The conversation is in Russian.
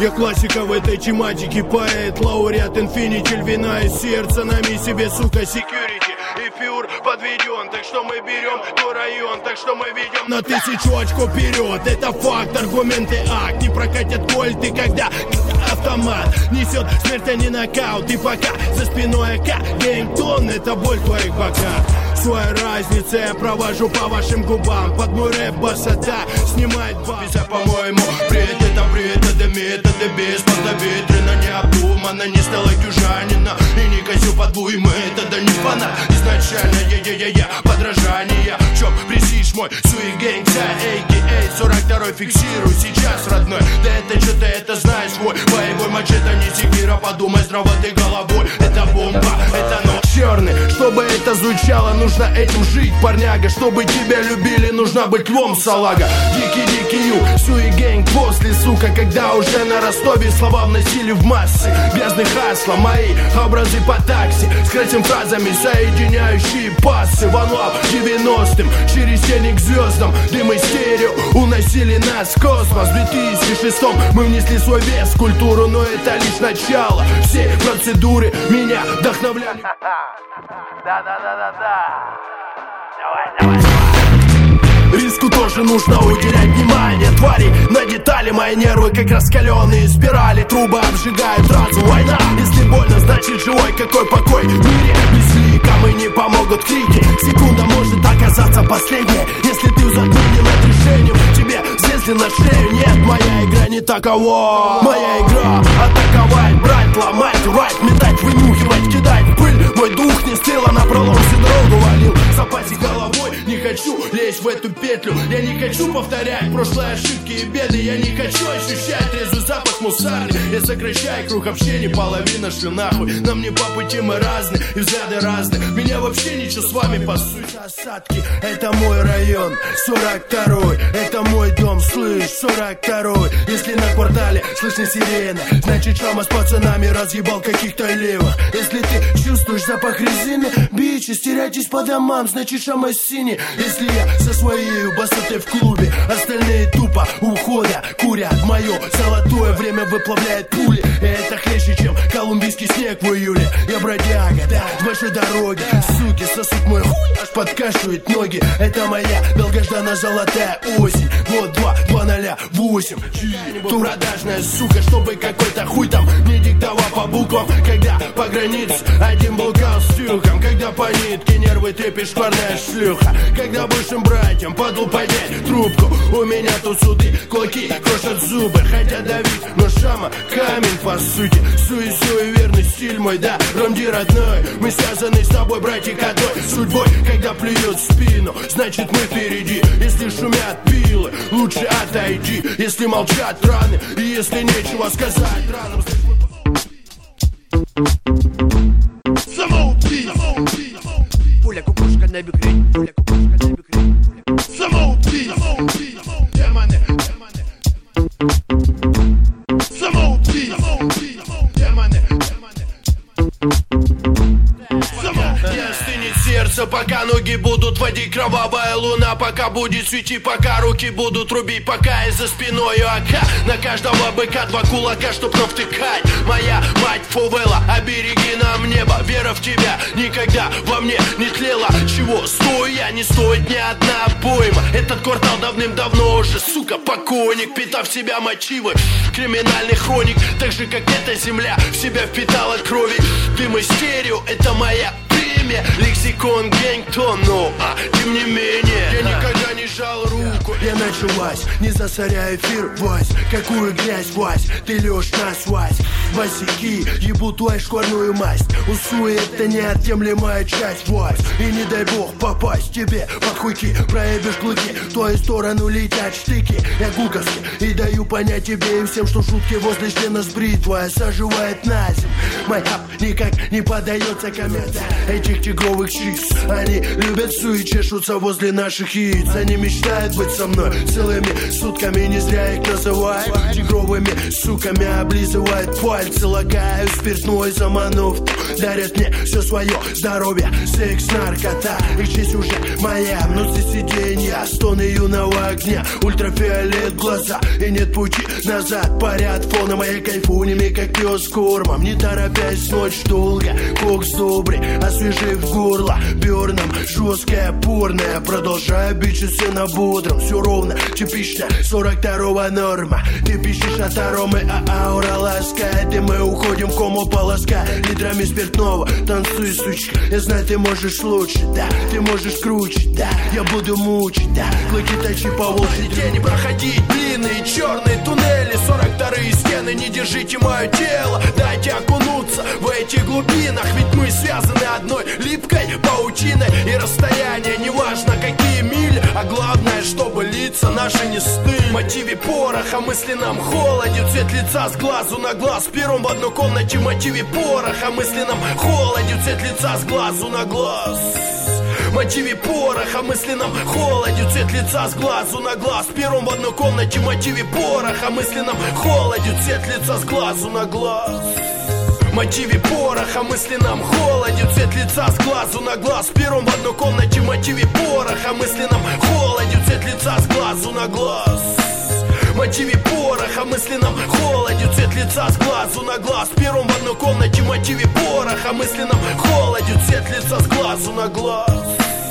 Я классика в этой тематике, поэт, лауреат, инфинити, львиная из сердца, нами себе, сука, security. И пюр подведен, так что мы берем то район, так что мы ведем на 1000 очков вперед. Это факт, аргументы, акт. Не прокатят кольты, когда автомат несет смерть, а не нокаут. И пока за спиной АК, геймтон, это боль в твоих боках. Своя разница я провожу по вашим губам. Под мой рэп басота снимает бас. По-моему, привет, это методы без подоветренно, необдуманно, не стала южанина и не косю под буймы, это да не фанат. Изначально я подражание. В чем престиж мой, суи гэнгся, а.к.а. 42-й фиксирую сейчас, родной. Да это что ты это знаешь, свой боевой мачете, не секира, подумай здраво ты головой. Это бомба, это нож черный. Чтобы это звучало, нужно этим жить, парняга. Чтобы тебя любили, нужно быть львом, салага. Дикий юг, суи гэнг после, сука, когда уже на Ростове слова вносили в массы. Грязный хасла, мои образы по такси, с красивыми фразами, соединяющие пассы. One Love 90-м, через тени к звездам. Дым и стерео уносили нас в космос. В 2006-м мы внесли свой вес в культуру, но это лишь начало. Все процедуры меня вдохновляли. Давай. Риску тоже нужно уделять внимание. Твари на детали, мои нервы как раскаленные спирали. Трубы обжигают разум, война. Если больно, значит живой, какой покой в мире. Без лика мы не помогут крики. Секунда может оказаться последней. Если ты в затмене над решением, тебе слезли на шею. Нет, моя игра не такова. Моя игра атаковать, брать, ломать, рвать, метать, вынюхивать, кидать в пыль. Мой дух не стрела на пролом, всю дорогу валил. Запасик головой, не хочу лезть в эту петлю. Я не хочу повторять прошлые ошибки и беды. Я не хочу ощущать трезвый запах мусарни. Я сокращаю круг общения, половина шли нахуй. Нам не по пути, мы разные, и взгляды разные. Меня вообще ничего с вами по сути. Осадки, это мой район, 42-й. Это мой дом, слышь, 42-й. Если на квартале слышны сирены, значит шама с пацанами разъебал каких-то левых. Если ты чувствуешь запах резины, бичи, стеряйтесь по домам, значит шама синий. Если я со своей басотой в клубе, остальные тупо уходят, курят. Мое золотое время выплавляет пули. И это хлеще, чем колумбийский снег в июле. Я бродяга, да, с большой дороги. Суки сосут мой хуй, аж подкашивают ноги. Это моя долгожданная золотая осень. Вот 2-2-0-8. Продажная сука, чтобы какой-то хуй там не диктовал по буквам. Когда по границе один блукал с тюхом. Когда по нитке нервы трепет шкварная шлюха. Когда бывшим братьям падал поднять трубку. У меня тут суды, кулаки крошат зубы. Хотят давить, но шама камень по сути. Суеверный стиль мой, да, Ромди родной. Мы связаны с тобой, братик, одной судьбой. Когда плюют в спину, значит мы впереди. Если шумят пилы, лучше отойди. Если молчат раны, и если нечего сказать ранам. Пуля кукушка на бекрень, пуля кукушка на бекрень. Самоубийц, демоны, самоубийц, демоны. Не остынет сердце, пока ноги будут водить. Кровавая луна, пока будет светить. Пока руки будут рубить, пока и за спиной АК. На каждого быка 2 кулака, чтоб навтыкать. Моя мать фувела, обереги нам небо. Вера в тебя никогда во мне не тлела. Чего стою я, не стоит ни одна обойма. Этот квартал давным-давно уже, сука, покойник. Питав себя мотивы криминальных хроник. Так же, как эта земля в себя впитала крови. Дым и стерео, это моя премия. Лексикон гэнгтон, но тем не менее я никогда не жал руку. Я началась, не засоряй эфир, Вась. Какую грязь, Вась, ты лёшь нас, Вась. Босяки, ебу твою шкварную масть. Усуй, это неотъемлемая часть, Вась. И не дай бог попасть тебе под хуйки. Проебешь клыки, в твою сторону летят штыки. Я гуковский и даю понять тебе и всем, что шутки возле члена с бритвой соживает на зим. Моя никак не поддается комментариям. Эти своих тигровых чиз. Они любят всю и чешутся возле наших яиц. Они мечтают быть со мной целыми сутками, не зря их называют тигровыми суками. Облизывают пальцы, лакают спиртной, заманув, дарят мне все свое здоровье, секс, наркота. Их честь уже моя, внутри сиденья стоны юного огня, ультрафиолет глаза, и нет пути назад. Парят фоном, а я кайфую ними, как пес кормом. Не торопясь, ночь долго, кокс добрый, освежив горло бёрном, жесткое, порное. Продолжаю бичиться на бодром, все ровно, типично 42-го норма. Ты пищишь от аромы, а аура ласкает, и мы уходим в кому полоска литрами спиртного. Танцуй, сучка, я знаю, ты можешь лучше, да, ты можешь круче, да, я буду мучить, да, клыки точи по волчьи. День проходить длинные черные туннели, 42-е стены, не держите мое тело, дайте окунуться в эти глубинах, ведь мы связаны одной липкой паутиной, и расстояние неважно какие мили, а главное, чтобы лица наши не стыли. В мотиве пороха, мысленном холоде, цвет лица с глазу на глаз, первым в одной комнате. В мотиве пороха, мысленном холоде, цвет лица с глазу на глаз. В мотиве пороха, мысленном холоде, цвет лица с глазу на глаз, первым в одной комнате. В мотиве пороха, мысленном холоде, цвет лица с глазу на глаз. В мотиве пороха, мысленном холоде, цвет лица с глазу на глаз, первым в одной комнате. В мотиве пороха, мысленном холоде, цвет лица с глазу на глаз. В мотиве пороха, мысленном холоде, цвет лица с глазу на глаз, первым в одной комнате. В мотиве пороха, мысленном холоде, цвет лица с глазу на глаз.